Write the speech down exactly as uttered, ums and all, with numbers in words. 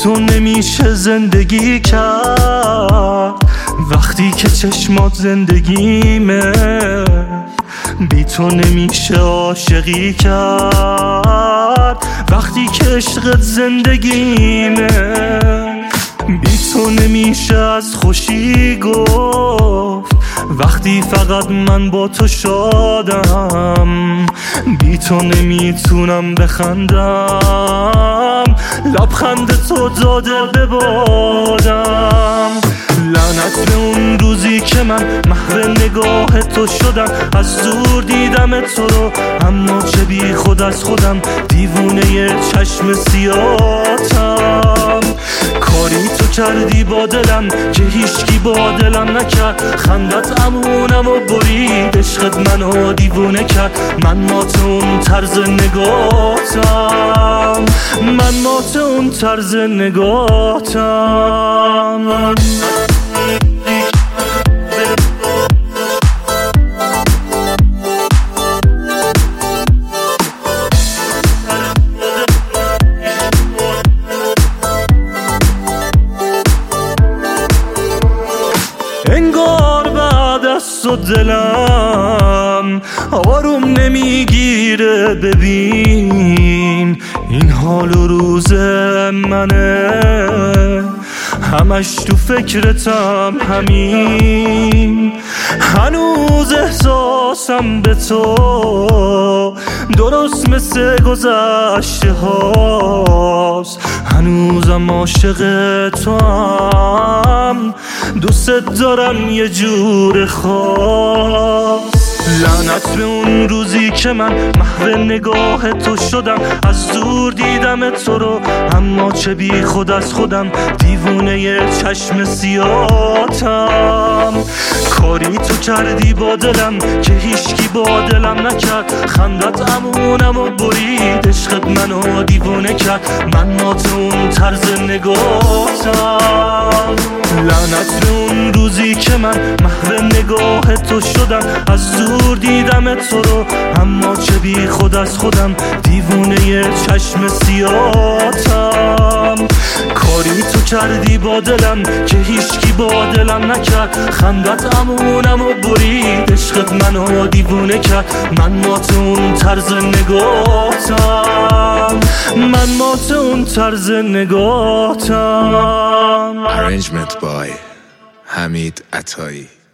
تو نمیشه زندگی کرد وقتی که چشمات زندگیمه، بی تو نمیشه عاشقی کرد وقتی که عشقت زندگیمه، بی تو نمیشه از خوشی گفت وقتی فقط من با تو شادم، بی تو نمیتونم بخندم لبخند تو داده ببادم. لعنت به اون روزی که من محو نگاه تو شدم، از دور دیدم تو رو اما چه بی خود از خودم، دیوونه چشم سیاتم. کاری تو کردی با دلم که هیچکی با دلم نکرد، خندت امونم و برید عشقت منو دیوونه کرد. من مات اون طرز نگاهتم، من مات اون طرز نگاهتم. انگار بعد از تو دلم آروم نمیگیره، ببین این حال و روز منه، همش تو فکرتم همین، هنوز احساسم به تو درست مثل گذشته هاست، هنوزم عاشق تو هم، دوست دارم یه جور خاص. لعنت به اون روزی که من محو نگاه تو شدم، از دور دیدم تو رو اما چه بی خود از خودم، دیوونه چشم سیاتم. کاری تو کردی با دلم که هیچکی با دلم نکرد، خندت امونم و برید عشقت منو دیوونه کرد. من مات اون طرز نگاهتم، لعنت به اون روزی که من محو نگاه تو شدم، از دور دیدم تو رو اما چه بی خود از خودم، دیوونه چشم سیاتم. کاری تو کردی با دلم که هیچکی با دلم نکرد، خندت امونم و برید عشقت منو دیوونه کرد. من مات اون طرز نگاهتم، من مات اون طرز نگاهتم. Arrangement by Hamid Atai.